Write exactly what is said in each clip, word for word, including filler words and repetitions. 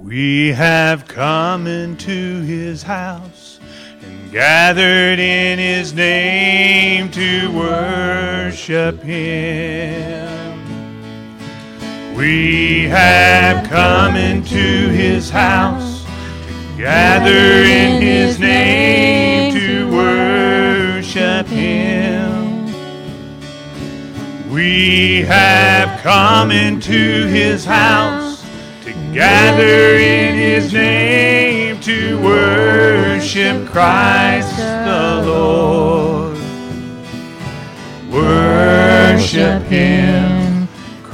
We have come into his house and gathered in his name to worship him. We have come into his house and gathered in his name to worship him. We have come into his house to gather in his name to worship Christ the Lord. Worship him,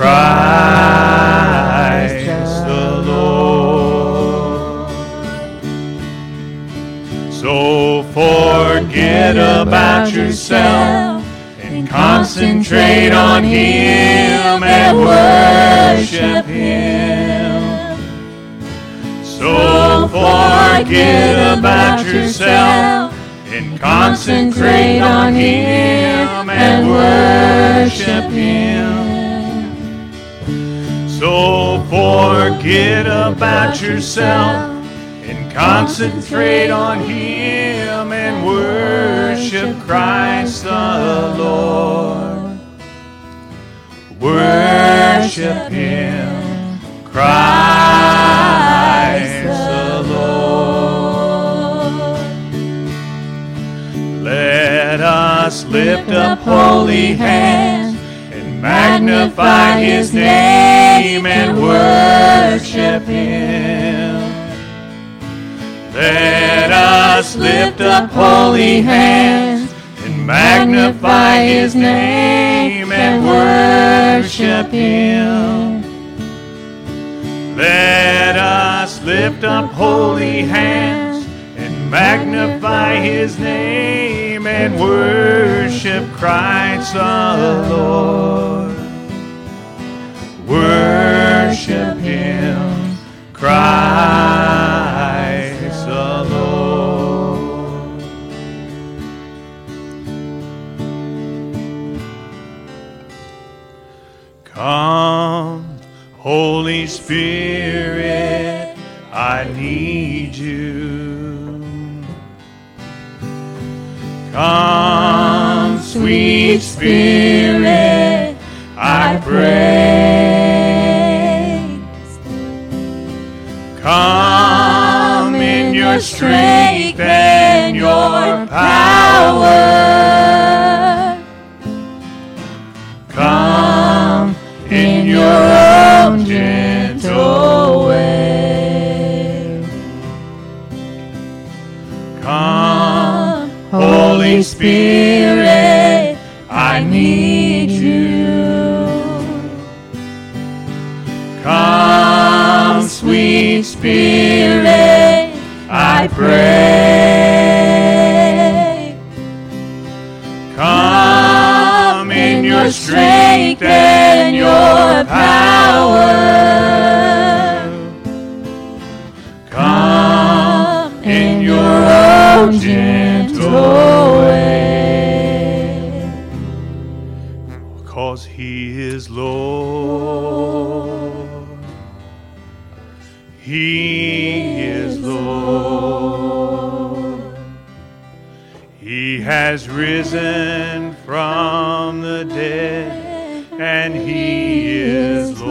Christ the Lord. So forget about yourself and concentrate on him and worship him. So forget about yourself and concentrate on him and worship him. So forget about yourself and concentrate on him and worship Christ the Lord. Worship him, Christ the Lord. Let us lift up holy hands and magnify his name and worship him. Let us lift up holy hands and magnify his name and worship him. Let us lift up holy hands and magnify his name and worship Christ the Lord. Worship him, Christ the Lord. Come, Holy Spirit, I need you. Come, sweet Spirit, I pray. Come in your strength and your power. Come in your own gentle way. Come, Holy Spirit, I need you. Come, sweet Spirit, I pray. Come in your strength and your power. Come in your own gentle way. 'Cause he is Lord. He is Lord. He has risen from the dead, and he is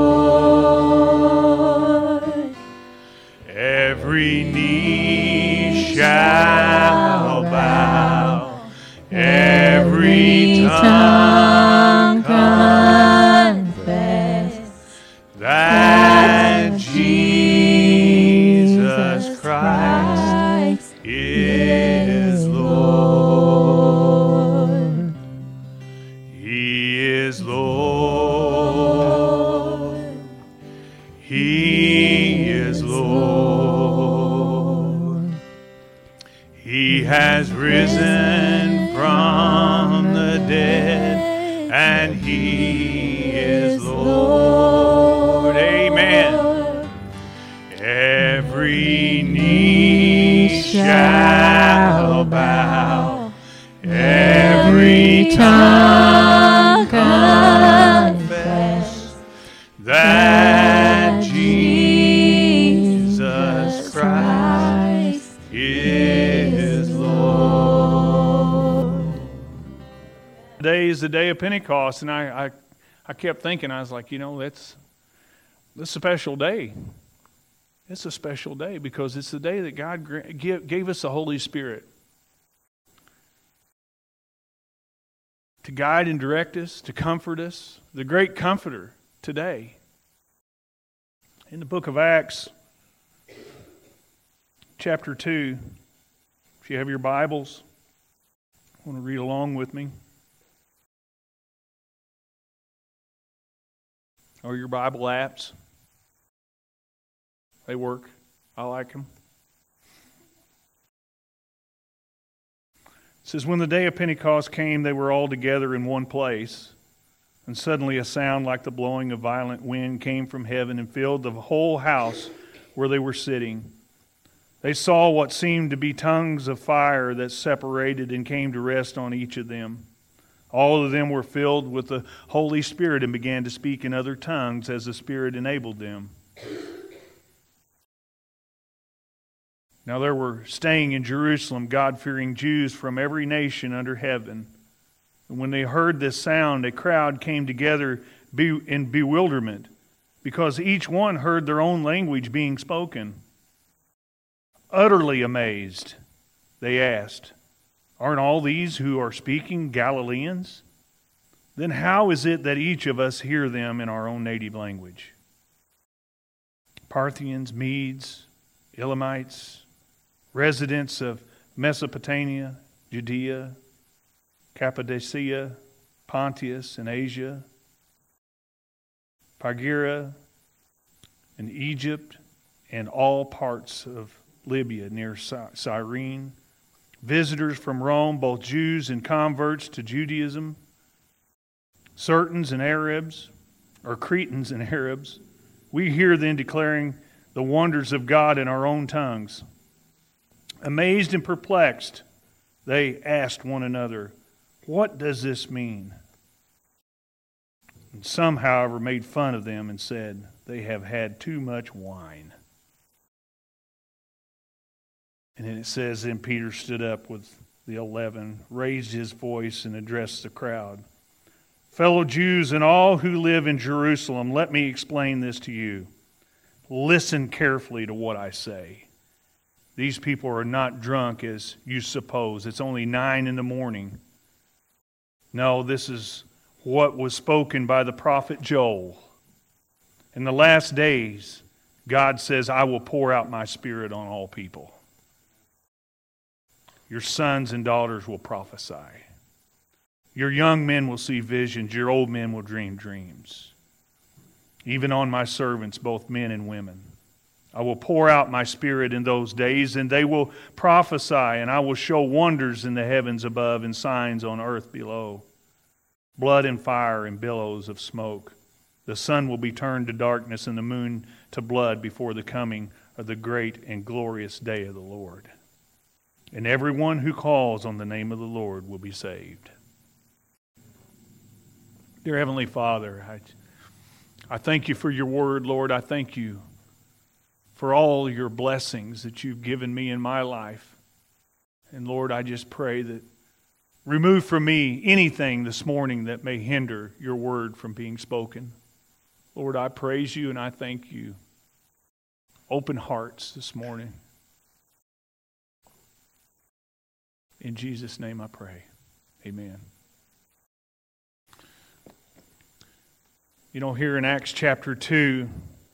Lord. Every knee shall bow, every tongue confess that Jesus Christ is Lord. He is Lord. He is Lord. He has risen from the dead, and he is Lord. Amen. Every knee shall bow, every tongue confess that Jesus the day of Pentecost, and I, I, I kept thinking, I was like, you know, that's, that's a special day. It's a special day because it's the day that God gave us the Holy Spirit to guide and direct us, to comfort us, the great comforter today. In the book of Acts, chapter two, if you have your Bibles, want to read along with me? Or your Bible apps? They work. I like them. It says, when the day of Pentecost came, they were all together in one place. And suddenly a sound like the blowing of violent wind came from heaven and filled the whole house where they were sitting. They saw what seemed to be tongues of fire that separated and came to rest on each of them. All of them were filled with the Holy Spirit and began to speak in other tongues as the Spirit enabled them. Now there were staying in Jerusalem God-fearing Jews from every nation under heaven. And when they heard this sound, a crowd came together in bewilderment, because each one heard their own language being spoken. Utterly amazed, they asked, aren't all these who are speaking Galileans? Then how is it that each of us hear them in our own native language? Parthians, Medes, Elamites, residents of Mesopotamia, Judea, Cappadocia, Pontus, and Asia, Phrygia, and Egypt, and all parts of Libya near Cyrene, visitors from Rome, both Jews and converts to Judaism, Cretans and Arabs, or Cretans and Arabs, we hear them declaring the wonders of God in our own tongues. Amazed and perplexed, they asked one another, what does this mean? And some, however, made fun of them and said, they have had too much wine. And then it says, then Peter stood up with the eleven, raised his voice and addressed the crowd. Fellow Jews and all who live in Jerusalem, let me explain this to you. Listen carefully to what I say. These people are not drunk as you suppose. It's only nine in the morning. No, this is what was spoken by the prophet Joel. In the last days, God says, I will pour out my Spirit on all people. Your sons and daughters will prophesy. Your young men will see visions. Your old men will dream dreams. Even on my servants, both men and women. I will pour out my Spirit in those days, and they will prophesy, and I will show wonders in the heavens above and signs on earth below. Blood and fire and billows of smoke. The sun will be turned to darkness and the moon to blood before the coming of the great and glorious day of the Lord. And everyone who calls on the name of the Lord will be saved. Dear Heavenly Father, I, I thank you for your word, Lord. I thank you for all your blessings that you've given me in my life. And Lord, I just pray that remove from me anything this morning that may hinder your word from being spoken. Lord, I praise you and I thank you. Open hearts this morning. In Jesus' name I pray. Amen. You know, here in Acts chapter two,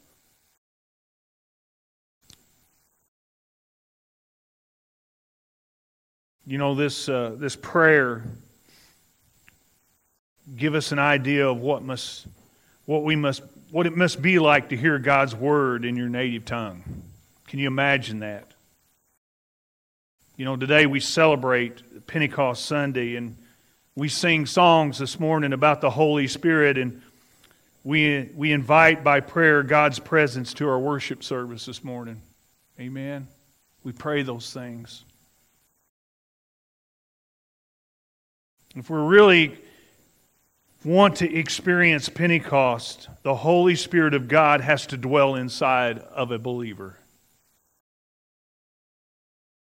you know, this uh, this prayer give us an idea of what must, what we must, what it must be like to hear God's word in your native tongue. Can you imagine that? You know, today we celebrate Pentecost Sunday, and we sing songs this morning about the Holy Spirit, and we we invite by prayer God's presence to our worship service this morning. Amen. We pray those things. If we really want to experience Pentecost, the Holy Spirit of God has to dwell inside of a believer.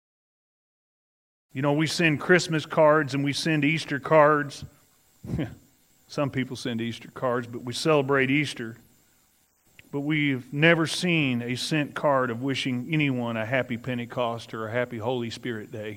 You know, we send Christmas cards and we send Easter cards. Some people send Easter cards, but we celebrate Easter. But we've never seen a sent card of wishing anyone a happy Pentecost or a happy Holy Spirit Day.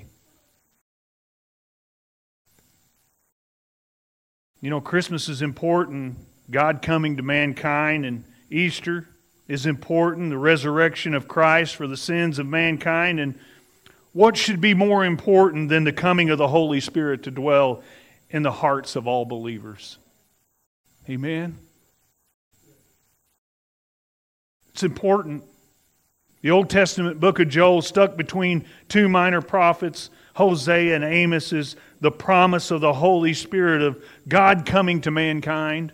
You know, Christmas is important. God coming to mankind, and Easter is important. The resurrection of Christ for the sins of mankind. And what should be more important than the coming of the Holy Spirit to dwell in the hearts of all believers? Amen? It's important. The Old Testament book of Joel, stuck between two minor prophets, Hosea and Amos, is the promise of the Holy Spirit of God coming to mankind.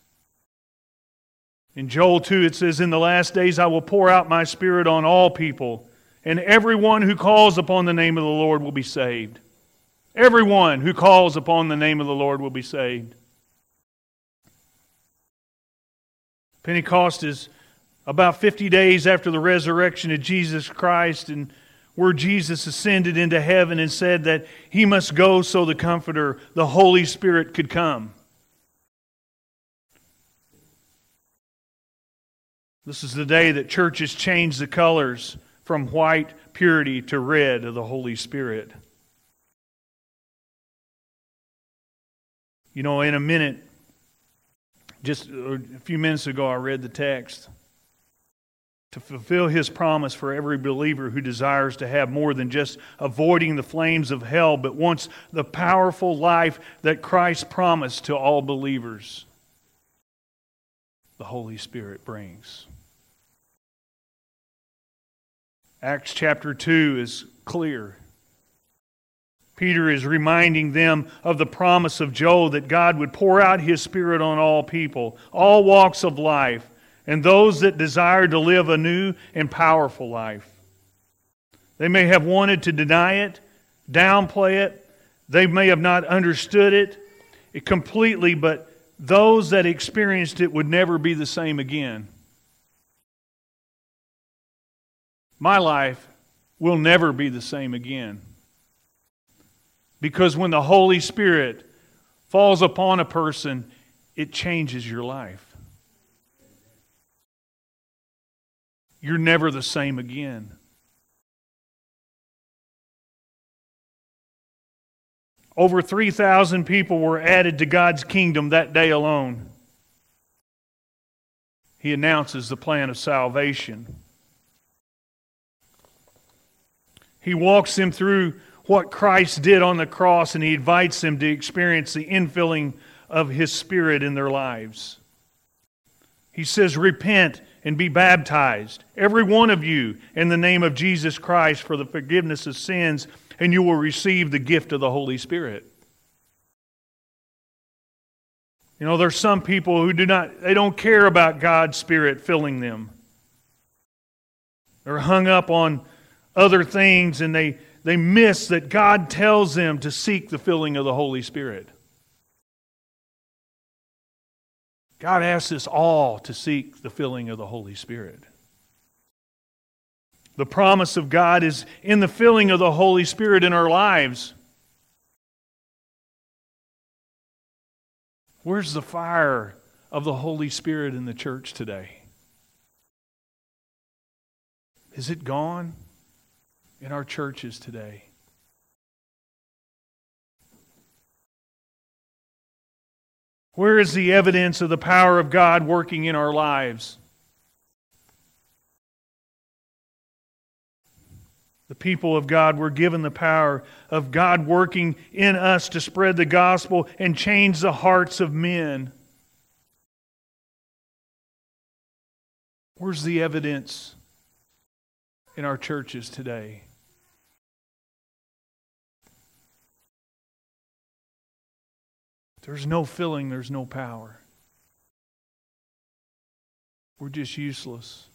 In Joel two it says, "In the last days I will pour out my Spirit on all people, and everyone who calls upon the name of the Lord will be saved." Everyone who calls upon the name of the Lord will be saved. Pentecost is about fifty days after the resurrection of Jesus Christ, and where Jesus ascended into heaven and said that He must go so the Comforter, the Holy Spirit, could come. This is the day that churches changed the colors from white purity to red of the Holy Spirit. You know, in a minute, just a few minutes ago, I read the text. To fulfill His promise for every believer who desires to have more than just avoiding the flames of hell, but wants the powerful life that Christ promised to all believers, the Holy Spirit brings. Acts chapter two is clear. Peter is reminding them of the promise of Joel that God would pour out His Spirit on all people, all walks of life, and those that desire to live a new and powerful life. They may have wanted to deny it, downplay it. They may have not understood it completely, but those that experienced it would never be the same again. My life will never be the same again. Because when the Holy Spirit falls upon a person, it changes your life. You're never the same again. Over three thousand people were added to God's kingdom that day alone. He announces the plan of salvation. He walks them through what Christ did on the cross, and He invites them to experience the infilling of His Spirit in their lives. He says, "Repent and be baptized, every one of you, in the name of Jesus Christ for the forgiveness of sins, and you will receive the gift of the Holy Spirit." You know, there's some people who do not, they don't care about God's Spirit filling them. They're hung up on other things, and they, they miss that God tells them to seek the filling of the Holy Spirit. God asks us all to seek the filling of the Holy Spirit. The promise of God is in the filling of the Holy Spirit in our lives. Where's the fire of the Holy Spirit in the church today? Is it gone in our churches today? Where is the evidence of the power of God working in our lives? The people of God were given the power of God working in us to spread the gospel and change the hearts of men. Where's the evidence in our churches today? There's no filling, there's no power. We're just useless.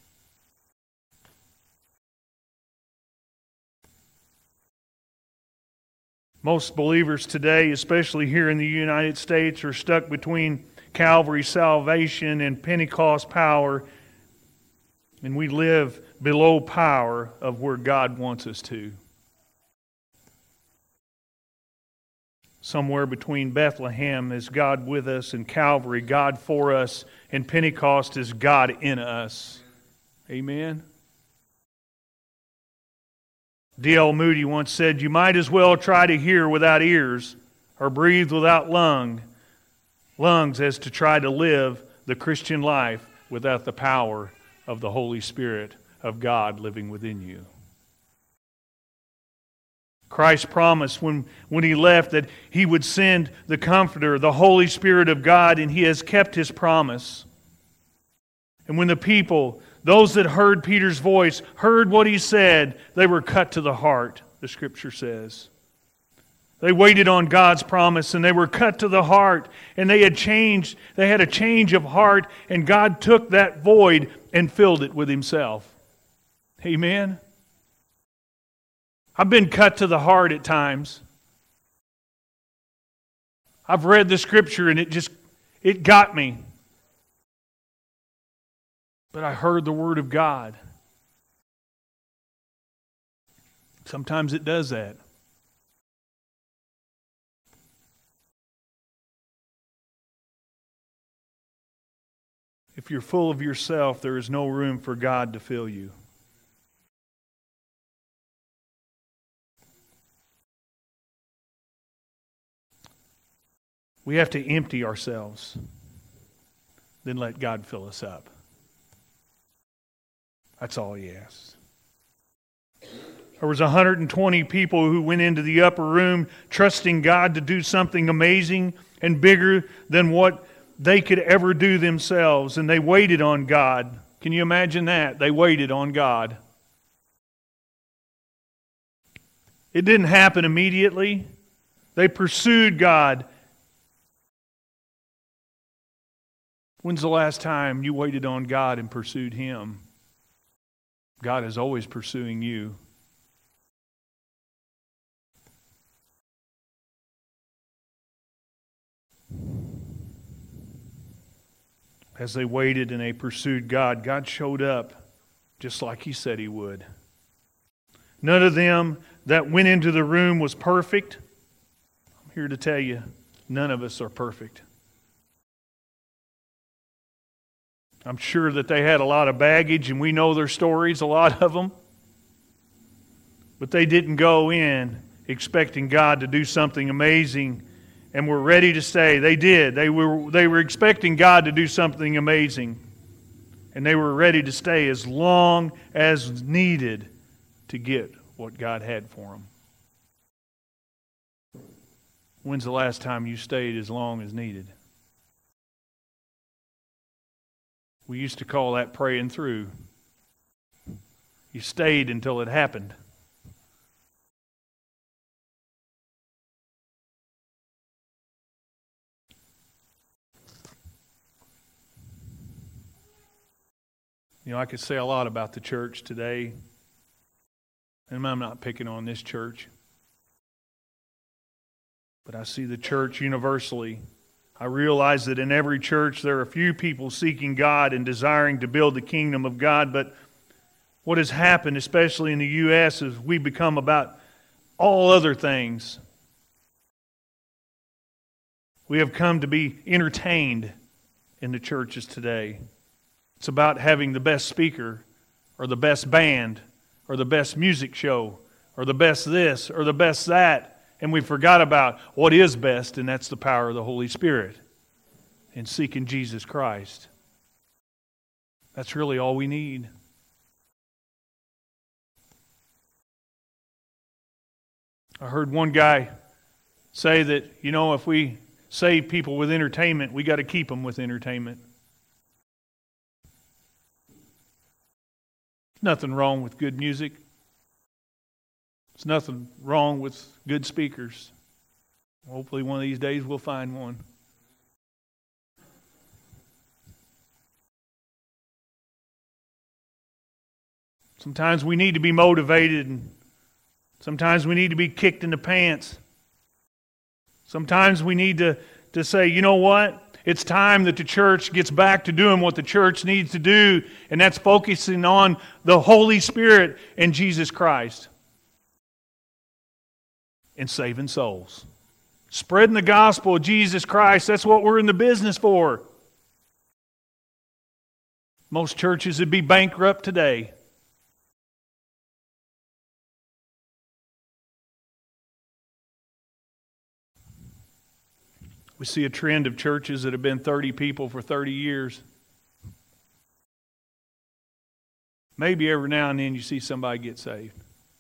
Most believers today, especially here in the United States, are stuck between Calvary salvation and Pentecost power, and we live below power of where God wants us to. somewhere between Bethlehem is God with us, and Calvary, God for us, and Pentecost is God in us. Amen. D L Moody once said, "You might as well try to hear without ears or breathe without lung, lungs as to try to live the Christian life without the power of the Holy Spirit of God living within you." Christ promised when, when He left that He would send the Comforter, the Holy Spirit of God, and He has kept His promise. And when the people, those that heard Peter's voice, heard what he said, they were cut to the heart, the Scripture says. They waited on God's promise and they were cut to the heart, and they had changed, they had a change of heart, and God took that void and filled it with Himself. Amen? I've been cut to the heart at times. I've read the Scripture and it just, it got me. But I heard the Word of God. Sometimes it does that. If you're full of yourself, there is no room for God to fill you. We have to empty ourselves, then let God fill us up. That's all He asks. There was one hundred twenty people who went into the upper room trusting God to do something amazing and bigger than what they could ever do themselves, and they waited on God. Can you imagine that? They waited on God. It didn't happen immediately. They pursued God. When's the last time you waited on God and pursued Him? God is always pursuing you. As they waited and they pursued God, God showed up just like He said He would. None of them that went into the room was perfect. I'm here to tell you, none of us are perfect. I'm sure that they had a lot of baggage, and we know their stories, a lot of them. But they didn't go in expecting God to do something amazing and were ready to stay. They did. They were, they were expecting God to do something amazing. And they were ready to stay as long as needed to get what God had for them. When's the last time you stayed as long as needed? We used to call that praying through. You stayed until it happened. You know, I could say a lot about the church today, and I'm not picking on this church, but I see the church universally. I realize that in every church there are a few people seeking God and desiring to build the kingdom of God, but what has happened, especially in the U S, is we become about all other things. We have come to be entertained in the churches today. It's about having the best speaker, or the best band, or the best music show, or the best this, or the best that. And we forgot about what is best, and that's the power of the Holy Spirit and seeking Jesus Christ. That's really all we need. I heard one guy say that, you know, if we save people with entertainment, we got to keep them with entertainment. Nothing wrong with good music. There's nothing wrong with good speakers. Hopefully one of these days we'll find one. Sometimes we need to be motivated, and sometimes we need to be kicked in the pants. Sometimes we need to, to say, you know what? It's time that the church gets back to doing what the church needs to do, and that's focusing on the Holy Spirit and Jesus Christ and saving souls. Spreading the gospel of Jesus Christ, that's what we're in the business for. Most churches would be bankrupt today. We see a trend of churches that have been thirty people for thirty years. Maybe every now and then you see somebody get saved.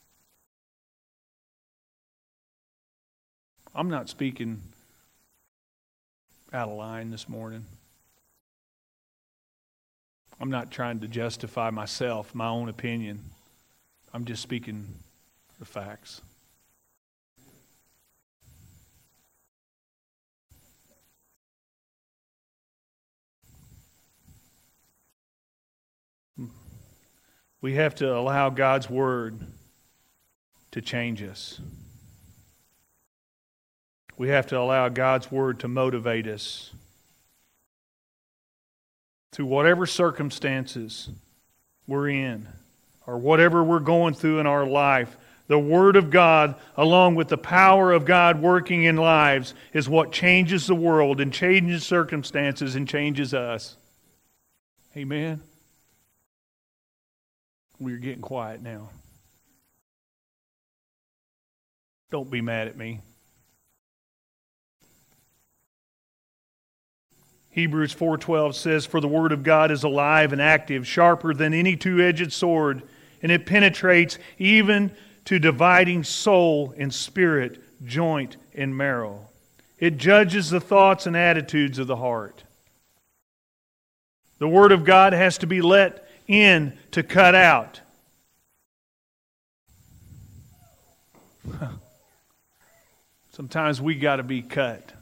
I'm not speaking out of line this morning. I'm not trying to justify myself, my own opinion. I'm just speaking the facts. We have to allow God's Word to change us. We have to allow God's Word to motivate us. Through whatever circumstances we're in, or whatever we're going through in our life, the Word of God, along with the power of God working in lives, is what changes the world and changes circumstances and changes us. Amen? We're getting quiet now. Don't be mad at me. Hebrews four twelve says, "For the Word of God is alive and active, sharper than any two-edged sword, and it penetrates even to dividing soul and spirit, joint and marrow. It judges the thoughts and attitudes of the heart." The Word of God has to be let in to cut out. Sometimes we got to be cut.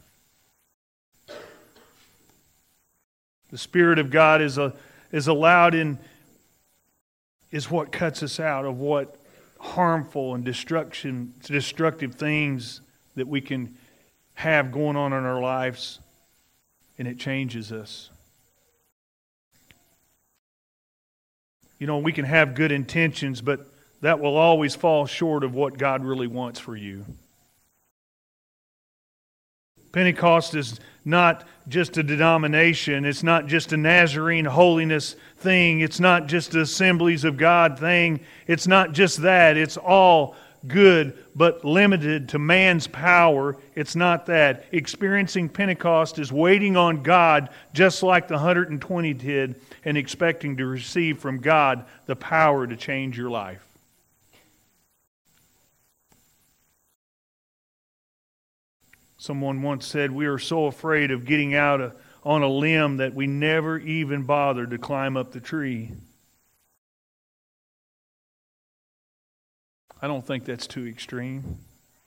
The Spirit of God is a, is allowed in, is what cuts us out of what harmful and destruction, destructive things that we can have going on in our lives, and it changes us. You know, we can have good intentions, but that will always fall short of what God really wants for you. Pentecost is not just a denomination. It's not just a Nazarene holiness thing. It's not just the Assemblies of God thing. It's not just that. It's all good, but limited to man's power. It's not that. Experiencing Pentecost is waiting on God just like the one hundred twenty did, and expecting to receive from God the power to change your life. Someone once said, "We are so afraid of getting out a, on a limb that we never even bothered to climb up the tree." I don't think that's too extreme.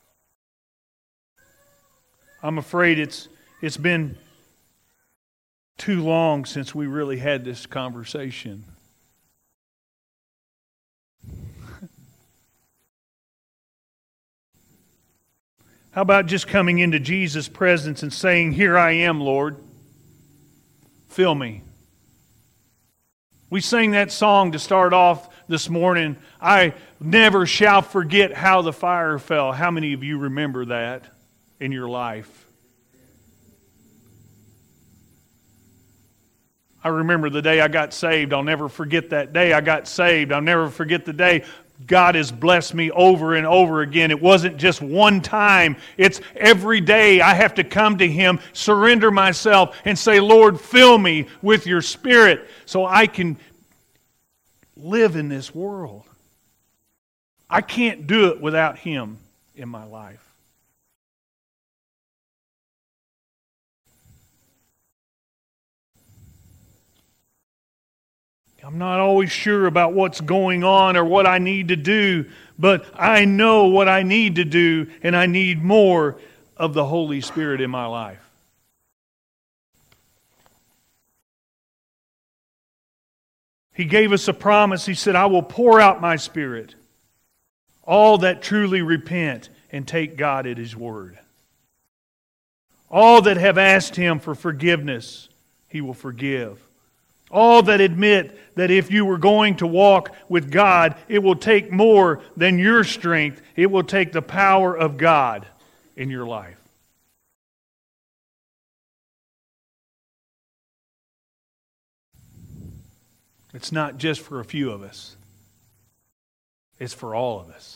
I'm afraid it's it's been too long since we really had this conversation. How about just coming into Jesus' presence and saying, "Here I am, Lord. Fill me." We sang that song to start off this morning. "I never shall forget how the fire fell." How many of you remember that in your life? I remember the day I got saved. I'll never forget that day I got saved. I'll never forget the day God has blessed me over and over again. It wasn't just one time. It's every day I have to come to Him, surrender myself, and say, "Lord, fill me with your Spirit so I can live in this world." I can't do it without Him in my life. I'm not always sure about what's going on or what I need to do, but I know what I need to do, and I need more of the Holy Spirit in my life. He gave us a promise. He said, "I will pour out my Spirit. All that truly repent and take God at His word. All that have asked Him for forgiveness, He will forgive. All that admit that if you were going to walk with God, it will take more than your strength. It will take the power of God in your life." It's not just for a few of us. It's for all of us.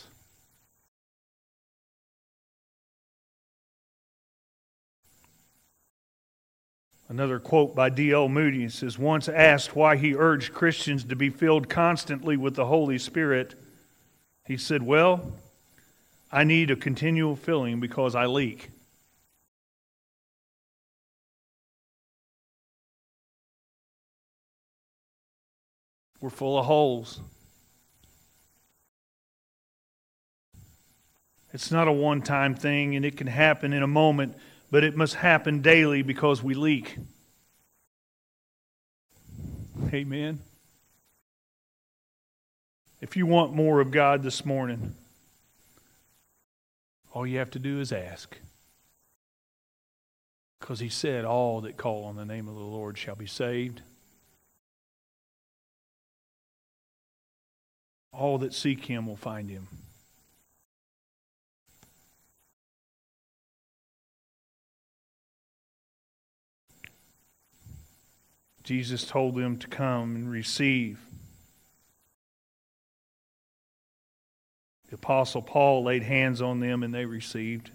Another quote by D L Moody says, once asked why he urged Christians to be filled constantly with the Holy Spirit, he said, well, I need a continual filling because I leak. We're full of holes. It's not a one-time thing, and it can happen in a moment, but it must happen daily because we leak. Amen. If you want more of God this morning, all you have to do is ask. Because He said, all that call on the name of the Lord shall be saved. All that seek Him will find Him. Jesus told them to come and receive. The Apostle Paul laid hands on them and they received.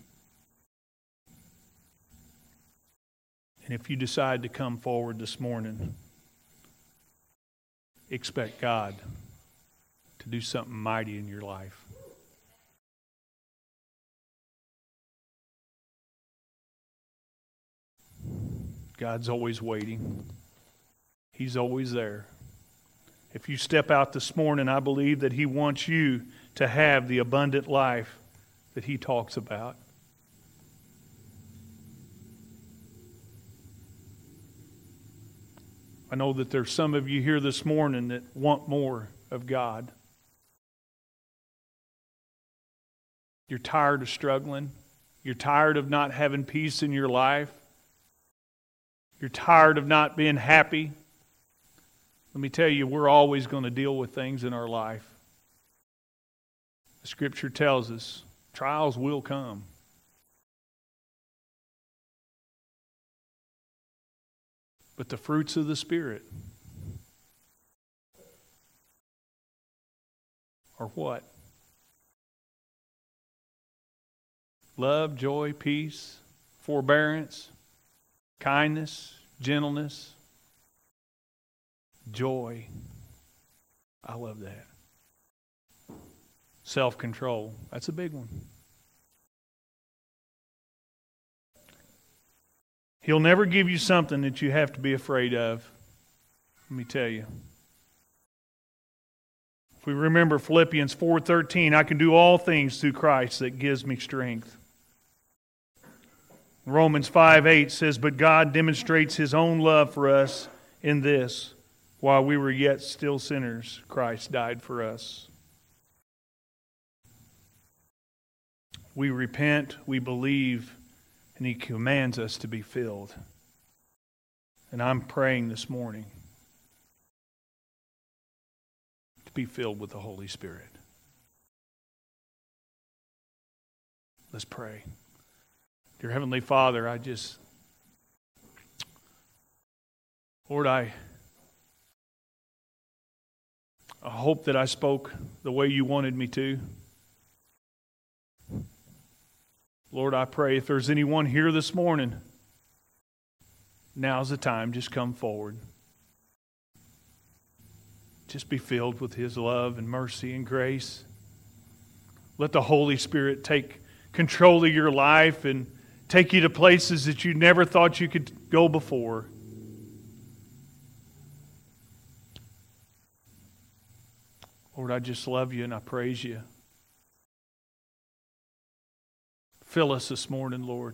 And if you decide to come forward this morning, expect God to do something mighty in your life. God's always waiting. He's always there. If you step out this morning, I believe that He wants you to have the abundant life that He talks about. I know that there's some of you here this morning that want more of God. You're tired of struggling. You're tired of not having peace in your life. You're tired of not being happy. Let me tell you, we're always going to deal with things in our life. The Scripture tells us trials will come. But the fruits of the Spirit are what? Love, joy, peace, forbearance, kindness, gentleness, joy. I love that. Self-control. That's a big one. He'll never give you something that you have to be afraid of. Let me tell you. If we remember Philippians four thirteen, I can do all things through Christ that gives me strength. Romans five eight says, but God demonstrates His own love for us in this: while we were yet still sinners, Christ died for us. We repent, we believe, and He commands us to be filled. And I'm praying this morning to be filled with the Holy Spirit. Let's pray. Dear Heavenly Father, I just, Lord, I, I hope that I spoke the way You wanted me to. Lord, I pray if there's anyone here this morning, now's the time. Just come forward. Just be filled with His love and mercy and grace. Let the Holy Spirit take control of your life and take you to places that you never thought you could go before. Lord, I just love You and I praise You. Fill us this morning, Lord.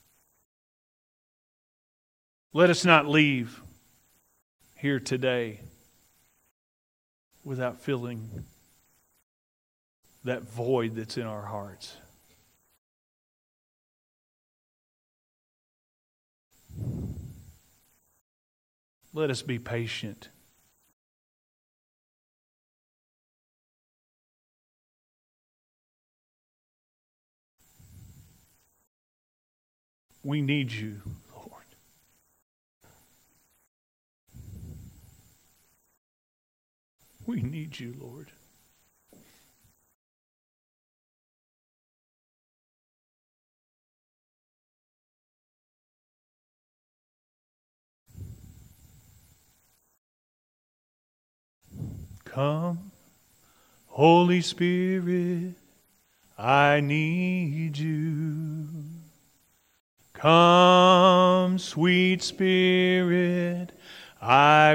Let us not leave here today without filling that void that's in our hearts. Let us be patient. We need You, Lord. We need you, Lord. Come, Holy Spirit, I need you. Come, sweet Spirit, I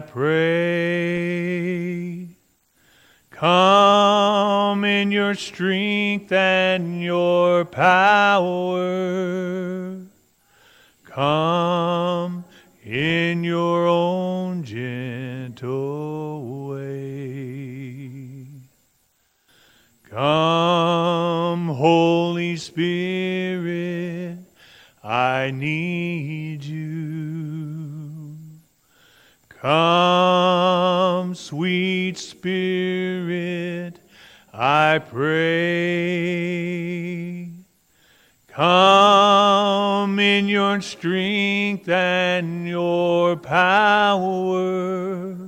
pray. Come in your strength and your power. Come in your own gentle way. Come, Holy Spirit, I need you. Come, sweet Spirit, I pray. Come in your strength and your power.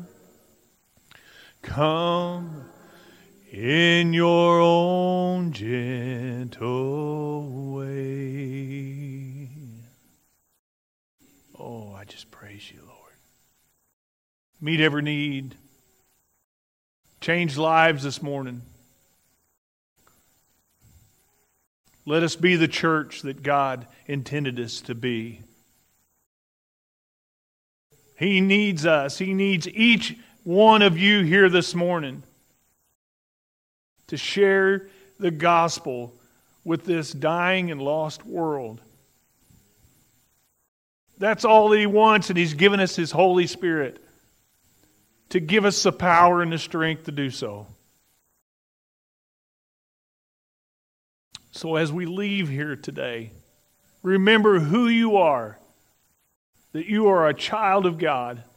Come in your own gentle way. Oh, I just praise you, Lord. Meet every need. Change lives this morning. Let us be the church that God intended us to be. He needs us. He needs each one of you here this morning to share the gospel with this dying and lost world. That's all that He wants, and He's given us His Holy Spirit to give us the power and the strength to do so. So as we leave here today, remember who you are, that you are a child of God,